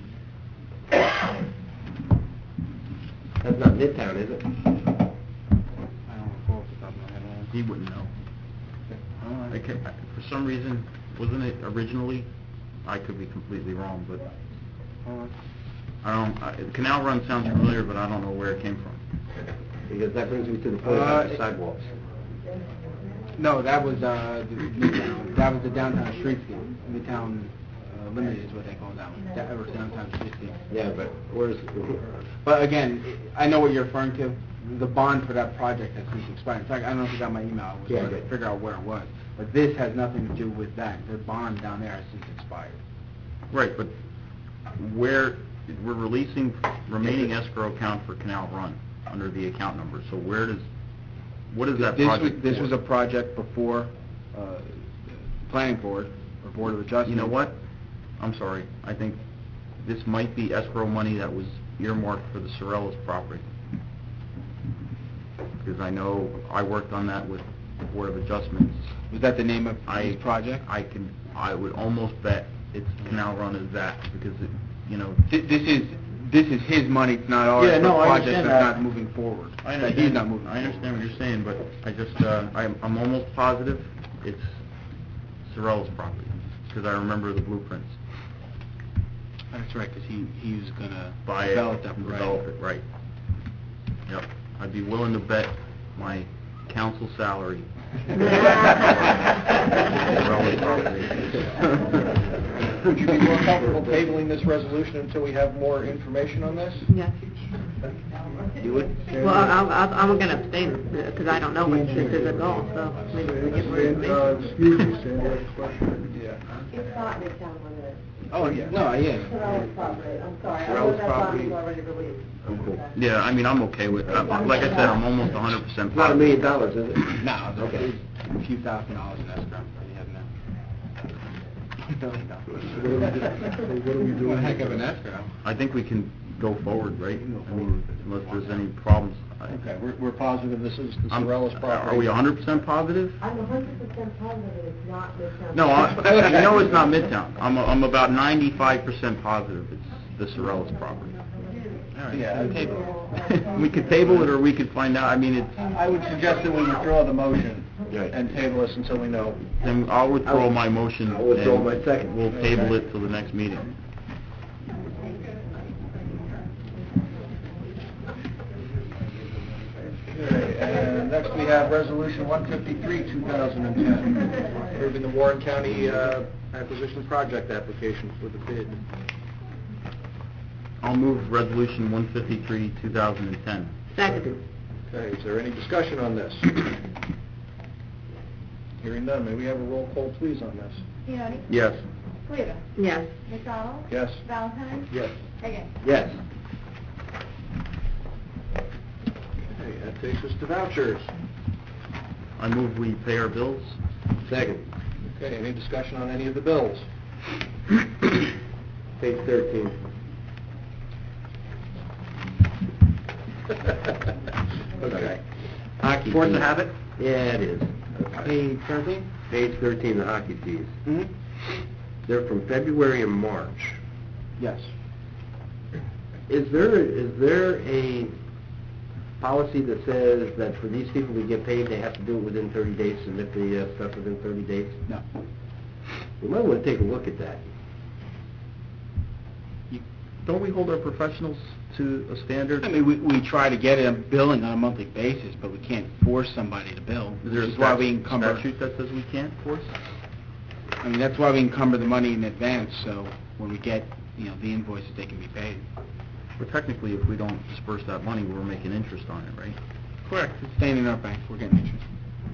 That's not Midtown, is it? I don't recall off the top of my head. He wouldn't know. I ca- For some reason, wasn't it originally, I could be completely wrong, but I don't, I- Canal Run sounds familiar, but I don't know where it came from. Because that brings me to the point about the Uh, sidewalks. No, that was, uh, the Midtown, that was the downtown streetscape. Midtown uh, Limited is what they call that one, that was downtown streetscape. Yeah, but where's, But again, I know what you're referring to. The bond for that project has since expired. In fact, I don't know if you got my email. I was Yeah, I trying to did. figure out where it was. But this has nothing to do with that. The bond down there has since expired. Right, but where, we're releasing remaining escrow account for Canal Run under the account number, so where does, what is that This was- project This for? was a project before, uh, planning board, or board of adjustment. You know what? I'm sorry, I think this might be escrow money that was earmarked for the Sorellas property. Because I know, I worked on that with the Board of Adjustments. Was that the name of I, this project? I can, I would almost bet it's Canal Run as that, because it, you know... Th- This is, this is his money, it's not ours. Yeah, no, for I projects understand that's that. not moving forward. I That understand, He's not moving. I understand what you're saying, but I just, uh, I'm, I'm almost positive it's Sorellas property, because I remember the blueprints. That's right, because he, he was gonna Buy it, develop that, and right. develop it, right. Yep, I'd be willing to bet my council salary. Sorellas property. Would you be more comfortable tabling this resolution until we have more information on this? Yes. you would? Well, I'm, I'm I'm gonna abstain, because I don't know what this is at all, so maybe we get more information. Excuse me, Sandy, I have a question. Yeah. It's not Midtown Limited. Oh, yeah, no, yeah. Sorrells property, I'm sorry. I know Sorrells that bond property. was already released. Yeah, I mean, I'm okay with, uh, like I said, I'm almost one hundred percent It's not a positive. million dollars, is it? No, Okay. it's a few thousand dollars in escrow that he had now. No, he's not. What are we do- so what are we doing? A heck of an escrow. I think we can go forward, right? I mean, unless there's any problems. I- Okay, we're, we're positive this is the I'm- Sorellis property. Are we a hundred percent positive? I'm a hundred percent positive that it's not Midtown. No, I, you know it's not Midtown. I'm, a- I'm about ninety-five percent positive it's the Sorellis property. All right, Yeah, so table it. We could table it, or we could find out, I mean, it's, I would suggest that we withdraw the motion Right. and table this until we know. then I'll withdraw my motion. I'll withdraw and my second. We'll table it till the next meeting. Okay, and next we have Resolution one fifty-three, two thousand ten, approving the Warren County uh, acquisition project application for the bid. I'll move resolution one fifty-three, two thousand ten. Second. Okay, is there any discussion on this? Hearing none, may we have a roll call, please, on this? Pioni. Yes. Cleva. Yes. McDonald. Yes. Valentine. Yes. Higgins. Yes. Okay, that takes us to vouchers. I move we pay our bills. Second. Okay, any discussion on any of the bills? Page thirteen. Okay. Hockey Force fees. to habit? Yeah, it is. Page thirteen? Page thirteen, the hockey fees. Mm-hmm. They're from February and March. Yes. Is there, is there a policy that says that for these people to get paid, they have to do it within thirty days, submit the uh, stuff within thirty days? No. We might want to take a look at that. You- Don't we hold our professionals to a standard? I mean, we, we try to get a billing on a monthly basis, but we can't force somebody to bill. Is there a Which is why we statute encumber, statute that says we can't force? I mean, that's why we encumber the money in advance, so when we get, you know, the invoices, they can be paid. But technically, if we don't disperse that money, we're making interest on it, right? Correct. It's staying in our bank, we're getting interest.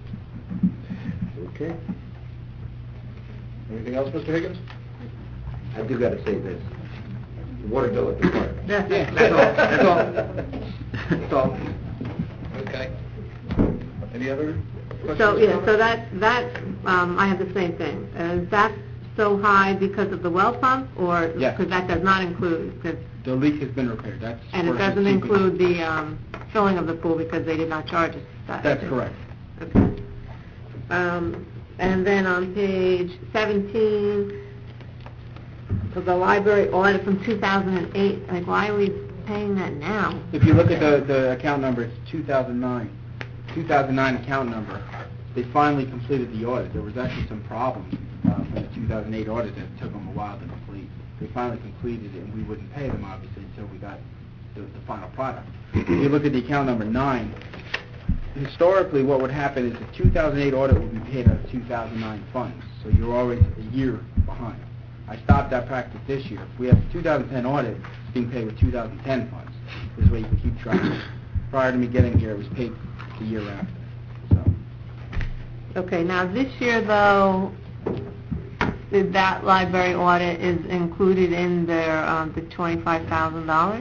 Okay. Anything else, Mister Higgins? I do got to say this. The water bill at the park. Yeah, That's all, that's all. That's all. Okay. Any other questions? So, yeah, so that, that, um, I have the same thing. Is that so high because of the well pump, or? Yes. Because that does not include, 'cause- The leak has been repaired, that's... and it portion doesn't keeping- include the, um, filling of the pool because they did not charge us that. That's correct. Okay. Um, and then on page seventeen, for the library audit from two thousand eight, like, why are we paying that now? If you look at the, the account number, it's two thousand nine. two thousand nine account number. They finally completed the audit. There was actually some problems uh, from the two thousand eight audit that took them a while to complete. They finally completed it, and we wouldn't pay them, obviously, until we got the, the final product. If you look at the account number nine, historically, what would happen is the two thousand eight audit would be paid out of two thousand nine funds, so you're always a year behind. I stopped that practice this year. If we have a two thousand ten audit, it's being paid with two thousand ten funds. This way you can keep track. Prior to me getting here, it was paid the year after. So, Okay, now this year, though, did that library audit is included in their, um, the twenty-five thousand dollars?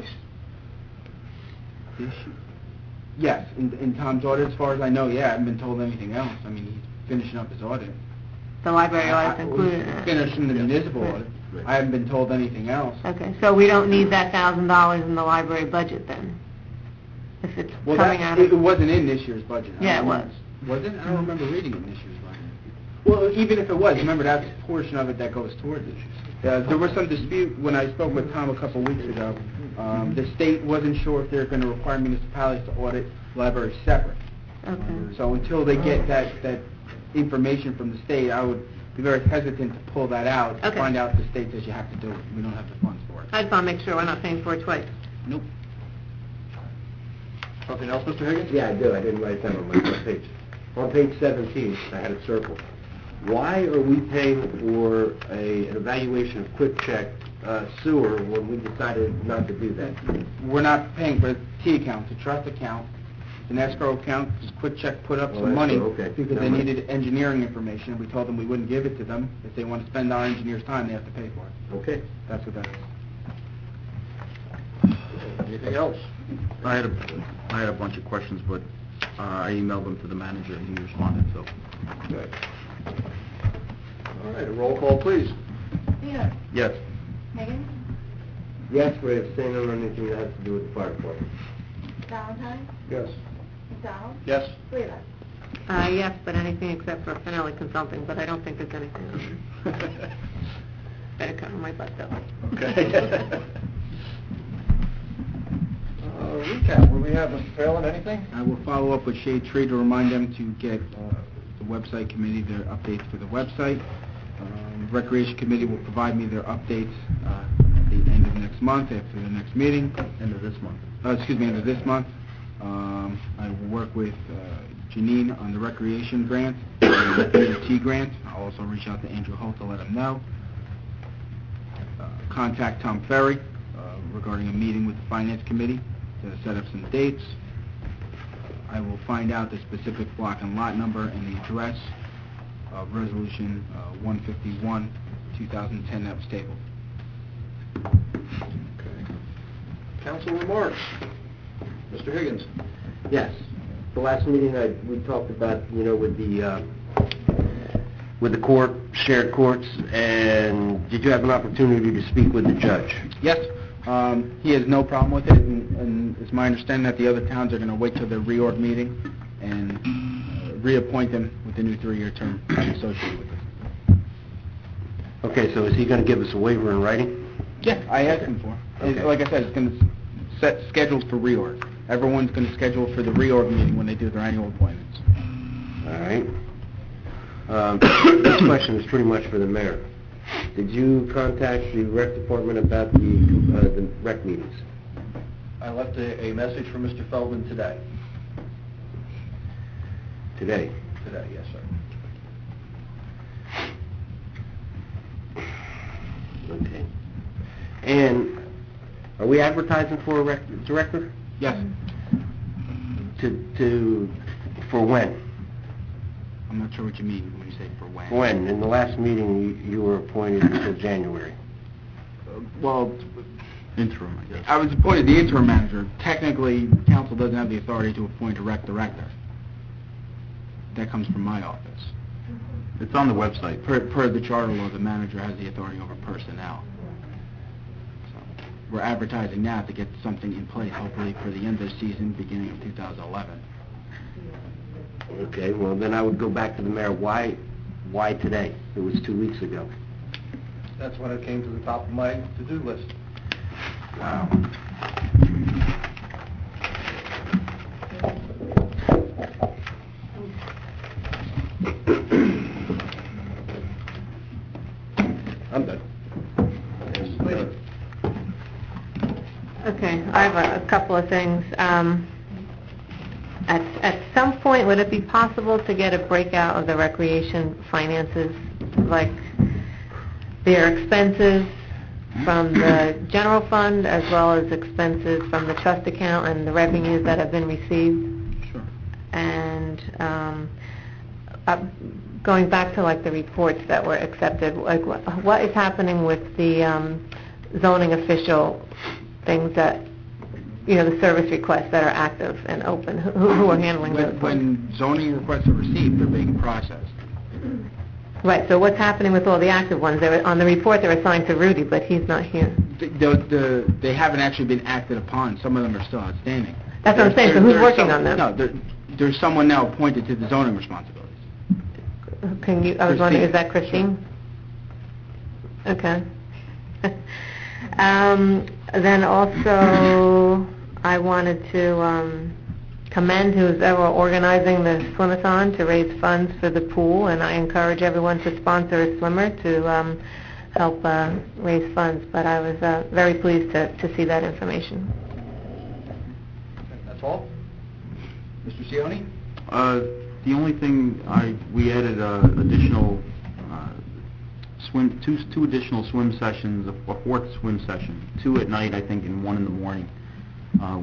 this year- yes, in, in Tom's audit, as far as I know, yeah, I haven't been told anything else. I mean, he's finishing up his audit. The library I- audit's I- included in he's it? Finishing the municipal Right. audit. I haven't been told anything else. Okay, so we don't need that thousand dollars in the library budget then? If it's Well, coming that, out it of... wasn't in this year's budget. I Yeah, don't it remember- was. Was it? I don't remember reading it in this year's budget. Well, even if it was, remember, that's a portion of it that goes towards it. Uh, there was some dispute when I spoke with Tom a couple weeks ago. Um, the state wasn't sure if they're going to require municipalities to audit libraries separate. Okay. So until they get that, that information from the state, I would be very hesitant to pull that out, to Okay. find out the state says you have to do it. We don't have the funds for it. I just want to make sure we're not paying for it twice. Nope. Something else, Mister Higgins? Yeah, I do. I didn't write it down on my front page. On page seventeen, I had it circled. Why are we paying for a, an evaluation of Quick Check uh, sewer when we decided not to do that? We're not paying for a T account, it's a trust account, it's an escrow account, just Quick Check put up Oh, some money escrow, okay. because they Never mind. needed engineering information, and we told them we wouldn't give it to them. If they want to spend our engineer's time, they have to pay for it. Okay. That's what that is. Anything else? I had a, I had a bunch of questions, but uh, I emailed them to the manager and he responded, so. Okay. All right, a roll call, please. Fields. Yes. Higgins. Yes, we abstain on anything that has to do with the fire department. Valentine. Yes. McDonald. Yes. Leland. Uh, yes, but anything except for Finelli Consulting, but I don't think there's anything on there. Better cover my butt, though. Okay. Uh, recap, what do we have, Mister Phelan, anything? I will follow up with Shade Tree to remind them to get uh, the website committee their updates for the website. Um, Recreation Committee will provide me their updates uh, at the end of next month, after the next meeting. End of this month. Uh, excuse me, end of this month. Um, I will work with uh, Janine on the recreation grant, the D O T grant. I'll also reach out to Andrew Holt to let him know. Uh, contact Tom Ferry uh, regarding a meeting with the Finance Committee to set up some dates. I will find out the specific block and lot number and the address of Resolution uh, one fifty-one, two thousand ten that was tabled. Okay. Council remarks. Mister Higgins? Yes. The last meeting, I, we talked about, you know, with the, uh, with the court, shared courts, and did you have an opportunity to speak with the judge? Yes, um, he has no problem with it, and, and it's my understanding that the other towns are going to wait till their reorg meeting and uh, reappoint him with the new three-year term associated with it. Okay, so is he going to give us a waiver in writing? Yeah, I asked him for. Okay. Like I said, it's going to set scheduled for reorg. Everyone's going to schedule for the reorg meeting when they do their annual appointments. All right. Um, this question is pretty much for the mayor. Did you contact the rec department about the, uh, the rec meetings? I left a, a message for Mister Feldman today. Today? Today, yes, sir. Okay. And are we advertising for a rec director? Yes. To, to, for when? I'm not sure what you mean when you say for when. When? In the last meeting, you, you were appointed until January. Uh, well, Interim, I guess. I was appointed the interim manager. Technically, council doesn't have the authority to appoint a rec director. That comes from my office. It's on the website. Per, per the charter law, the manager has the authority over personnel. So we're advertising now to get something in place, hopefully for the end of the season, beginning of two thousand eleven. Okay, well, then I would go back to the mayor. Why, why today? It was two weeks ago. That's when it came to the top of my to-do list. Wow. I'm done. Okay, I have a, a couple of things. Um, at, at some point, would it be possible to get a breakout of the recreation finances, like their expenses from the general fund as well as expenses from the trust account and the revenues that have been received? Sure. And um, uh, going back to like the reports that were accepted, like what, what is happening with the um, zoning official things that, you know, the service requests that are active and open? Who, who are handling When, those? when zoning requests are received, they're being processed. Right, so what's happening with all the active ones? They were, on the report, they're assigned to Rudy, but he's not here. The, the, the, they haven't actually been acted upon. Some of them are still outstanding. That's what I'm saying, so There- who's there's working some- on them? No, there, there's someone now appointed to the zoning responsibilities. Can you, I was wondering, is that Christine. Christine? Okay. Um, then also, I wanted to um, commend who's ever organizing the swim-a-thon to raise funds for the pool, and I encourage everyone to sponsor a swimmer to um, help uh, raise funds. But I was uh, very pleased to, to see that information. That's all? Mister Cioni? Uh, the only thing I, we added uh, additional uh, swim, two, two additional swim sessions, a, a fourth swim session, two at night, I think, and one in the morning. Uh,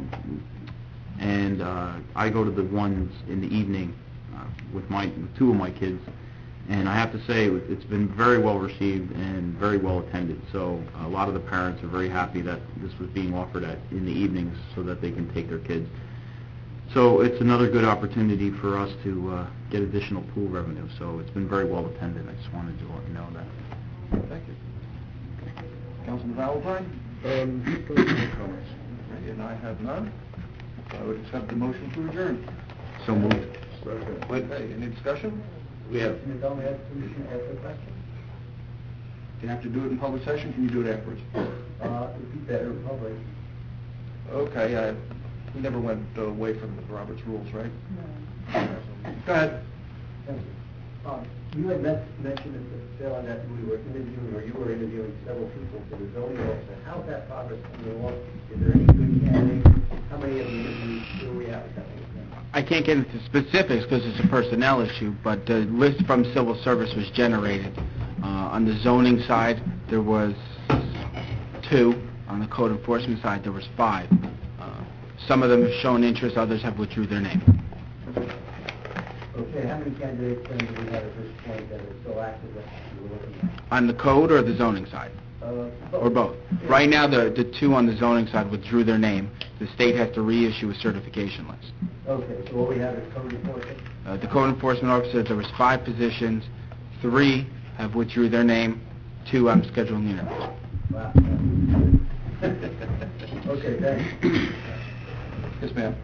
and uh, I go to the ones in the evening uh, with my with two of my kids, and I have to say it's been very well received and very well attended. So a lot of the parents are very happy that this was being offered at in the evenings so that they can take their kids. So it's another good opportunity for us to uh, get additional pool revenue. So it's been very well attended. I just wanted to let you know that. Thank you. Councilman Valentine? Um, commissioner comments. Okay, and I have none. So I would accept the motion to adjourn. So moved. Wait, hey, any discussion? We have, Commissioner Gomez, ask Commissioner ask a question? Do you have to do it in public session, can you do it afterwards? Uh, it'd be better in public. Okay, I, we never went away from the Robert's rules, right? Go ahead. Thank you. Um, you had men- mentioned at the tail that we were interviewing, or you were interviewing several people for the zoning officer. How's that progress coming along? Is there any good candidates? How many of the interviews where we at with that? I can't get into specifics because it's a personnel issue, but the list from civil service was generated. Uh, on the zoning side, there was two. On the code enforcement side, there was five. Uh, some of them have shown interest, others have withdrew their name. Okay, how many candidates then do we have at this point that are still active that you were looking at? On the code or the zoning side? Uh, Or both? Right now, the, the two on the zoning side withdrew their name. The state has to reissue a certification list. Okay, so what we have is code enforcement? Uh, the code enforcement officers, there was five positions. Three have withdrew their name. Two, I'm scheduling interviews. Wow. Okay, thanks. Yes, ma'am.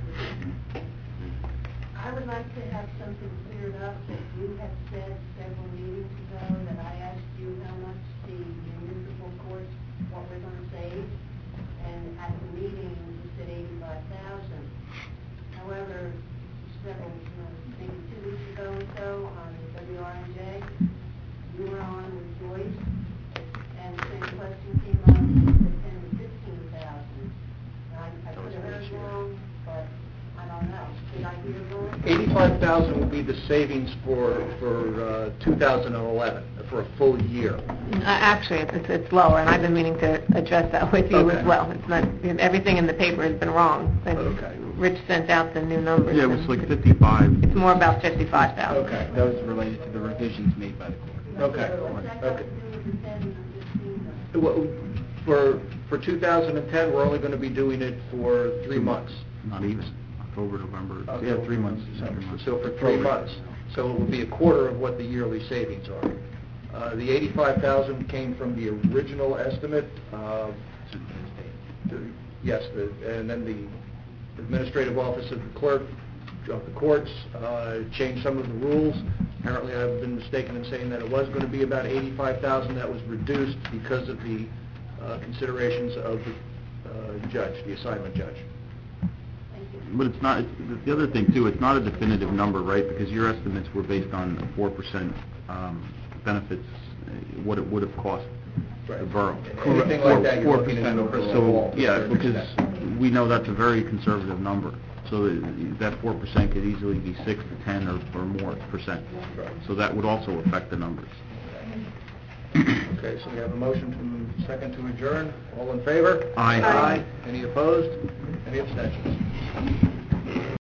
I would like to have something cleared up that you had said several meetings ago, that I asked you how much the municipal court, what we're going to save, and at the meeting, you said eighty-five thousand. However, several, uh, maybe two weeks ago or so, on W R N J, you were on with Joyce, and the same question came up, and you said ten to fifteen thousand. Now, I, I could have heard wrong, but I don't know. Did I hear wrong? eighty-five thousand will be the savings for, for uh, two thousand eleven, for a full year. Uh, Actually, it's, it's lower, and I've been meaning to address that with you Okay. as well. It's not, everything in the paper has been wrong, and Okay. Rich sent out the new numbers. Yeah, it was and like fifty-five. It's more about fifty-five thousand. Okay. That was related to the revisions made by the court. Okay, What's that got to okay. do with the ten or fifteen though? Well, For, for two thousand ten, we're only going to be doing it for three months. Not even. October, November, yeah, October, three months. December. Three months. So for three months. So it will be a quarter of what the yearly savings are. Uh, The eighty-five thousand came from the original estimate. uh, the- Yes, the- and then the administrative office of the clerk of the courts uh, changed some of the rules. Apparently, I've been mistaken in saying that it was going to be about eighty-five thousand. That was reduced because of the uh, considerations of the uh, judge, the assignment judge. But it's not, it's- the other thing too, it's not a definitive number, right? Because your estimates were based on four percent um, benefits, uh, what it would have cost the Right. borough. Anything like that, you're looking at four a percent. crystal ball. So, yeah, because we know that's a very conservative number. So that- that four percent could easily be six to ten or, or more percent. Right. So that would also affect the numbers. Okay, so we have a motion to, second to adjourn. All in favor? Aye. Aye. Any opposed? Any abstentions?